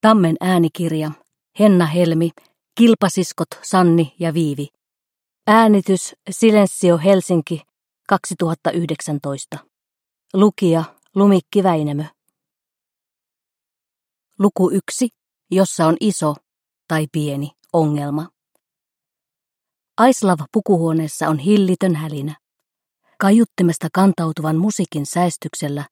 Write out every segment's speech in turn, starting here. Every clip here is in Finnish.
Tammen äänikirja, Henna Helmi, Kilpasiskot Sanni ja Viivi. Äänitys Silensio Helsinki 2019. Lukija Lumikki Väinämö. Luku 1, jossa on iso tai pieni ongelma. Aislav pukuhuoneessa on hillitön hälinä. Kaiuttimesta kantautuvan musiikin säestyksellä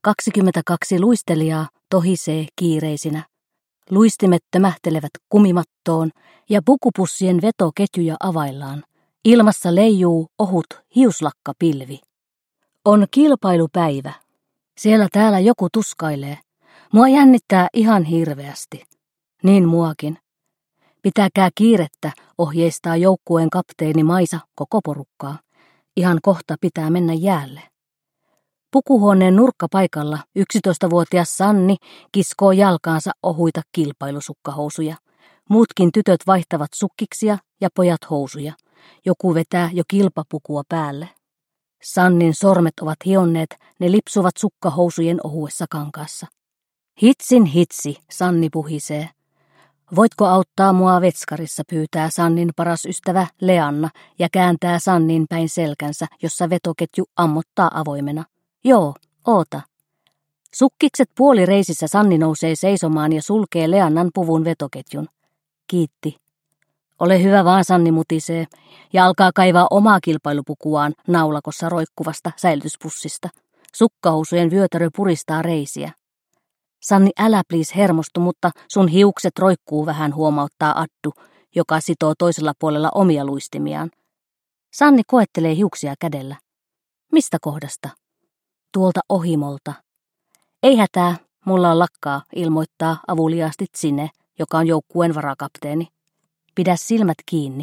22 luistelijaa tohisee kiireisinä. Luistimet tömähtelevät kumimattoon ja pukupussien vetoketjuja availlaan. Ilmassa leijuu ohut hiuslakkapilvi. On kilpailupäivä. Siellä täällä joku tuskailee. Mua jännittää ihan hirveästi. Niin muakin. Pitäkää kiirettä, ohjeistaa joukkueen kapteeni Maisa koko porukkaa. Ihan kohta pitää mennä jäälle. Pukuhuoneen nurkkapaikalla 11-vuotias Sanni kiskoo jalkaansa ohuita kilpailusukkahousuja. Muutkin tytöt vaihtavat sukkiksia ja pojat housuja. Joku vetää jo kilpapukua päälle. Sannin sormet ovat hionneet, ne lipsuvat sukkahousujen ohuessa kankaassa. Hitsin hitsi, Sanni puhisee. Voitko auttaa mua vetskarissa, pyytää Sannin paras ystävä Leanna ja kääntää Sannin päin selkänsä, jossa vetoketju ammottaa avoimena. Joo, oota. Sukkikset puolireisissä Sanni nousee seisomaan ja sulkee Leannan puvun vetoketjun. Kiitti. Ole hyvä vaan, Sanni mutisee ja alkaa kaivaa omaa kilpailupukuaan naulakossa roikkuvasta säilytyspussista. Sukkahousujen vyötärö puristaa reisiä. Sanni, älä please hermostu, mutta sun hiukset roikkuu vähän, huomauttaa Addu, joka sitoo toisella puolella omia luistimiaan. Sanni koettelee hiuksia kädellä. Mistä kohdasta? Tuolta ohimolta. Ei hätää, mulla on lakkaa, ilmoittaa avuliaasti Tsine, joka on joukkueen varakapteeni. Pidä silmät kiinni.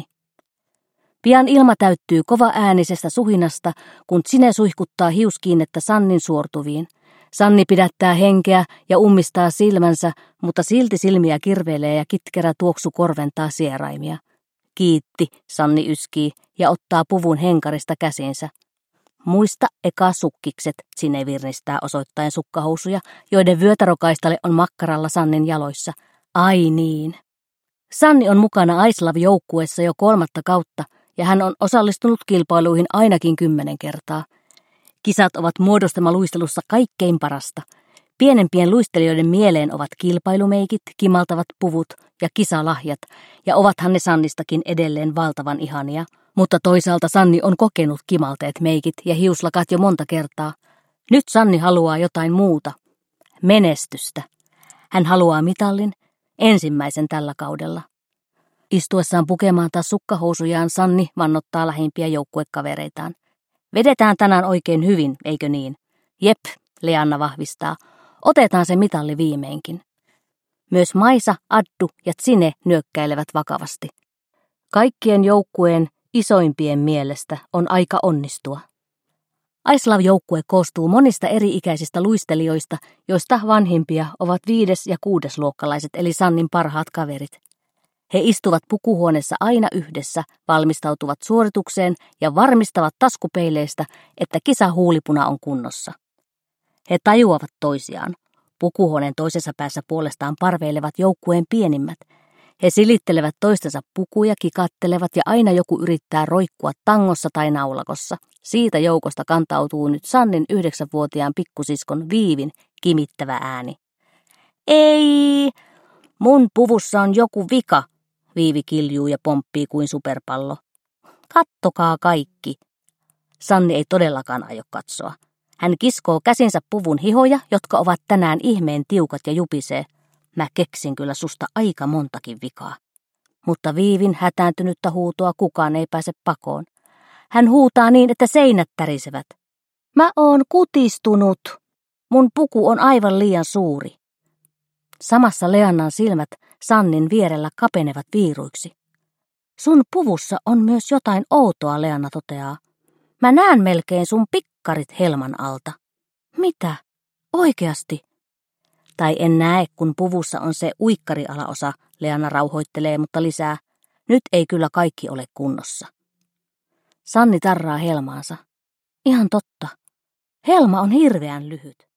Pian ilma täyttyy kova äänisestä suhinasta, kun Tsine suihkuttaa hiuskiinnettä Sannin suortuviin. Sanni pidättää henkeä ja ummistaa silmänsä, mutta silti silmiä kirvelee ja kitkerä tuoksu korventaa sieraimia. Kiitti, Sanni yskii ja ottaa puvun henkarista käsinsä. Muista eka sukkikset, Tsine virnistää osoittaen sukkahousuja, joiden vyötärökaistale on makkaralla Sannin jaloissa. Ai niin. Sanni on mukana Aislav-joukkueessa jo 3. kautta ja hän on osallistunut kilpailuihin ainakin 10 kertaa. Kisat ovat muodostamaluistelussa kaikkein parasta. Pienempien luistelijoiden mieleen ovat kilpailumeikit, kimaltavat puvut ja kisalahjat, ja ovathan ne Sannistakin edelleen valtavan ihania. Mutta toisaalta Sanni on kokenut kimalteet meikit ja hiuslakat jo monta kertaa. Nyt Sanni haluaa jotain muuta. Menestystä. Hän haluaa mitallin, ensimmäisen tällä kaudella. Istuessaan pukemaan taas sukkahousujaan Sanni vannottaa lähimpiä joukkuekavereitaan. Vedetään tänään oikein hyvin, eikö niin? Jep, Leanna vahvistaa. Otetaan se mitalli viimeinkin. Myös Maisa, Addu ja Tsine nyökkäilevät vakavasti. Kaikkien joukkueen isoimpien mielestä on aika onnistua. Aislav-joukkue koostuu monista eri-ikäisistä luistelijoista, joista vanhimpia ovat 5. ja 6. luokkalaiset eli Sannin parhaat kaverit. He istuvat pukuhuoneessa aina yhdessä, valmistautuvat suoritukseen ja varmistavat taskupeileistä, että kisahuulipuna on kunnossa. He tajuavat toisiaan. Pukuhuoneen toisessa päässä puolestaan parveilevat joukkueen pienimmät. He silittelevät toistensa pukuja, kikattelevat ja aina joku yrittää roikkua tangossa tai naulakossa. Siitä joukosta kantautuu nyt Sannin 9-vuotiaan pikkusiskon Viivin kimittävä ääni. Ei, mun puvussa on joku vika, Viivi kiljuu ja pomppii kuin superpallo. Kattokaa kaikki. Sanni ei todellakaan aio katsoa. Hän kiskoo käsinsä puvun hihoja, jotka ovat tänään ihmeen tiukat ja jupisee. Mä keksin kyllä susta aika montakin vikaa. Mutta Viivin hätääntynyttä huutoa kukaan ei pääse pakoon. Hän huutaa niin, että seinät tärisevät. Mä oon kutistunut. Mun puku on aivan liian suuri. Samassa Leannan silmät Sannin vierellä kapenevat viiruiksi. Sun puvussa on myös jotain outoa, Leanna toteaa. Mä näen melkein sun pikkarit helman alta. Mitä? Oikeasti? Tai en näe, kun puvussa on se uikkarialaosa, Leanna rauhoittelee, mutta lisää. Nyt ei kyllä kaikki ole kunnossa. Sanni tarraa helmaansa. Ihan totta. Helma on hirveän lyhyt.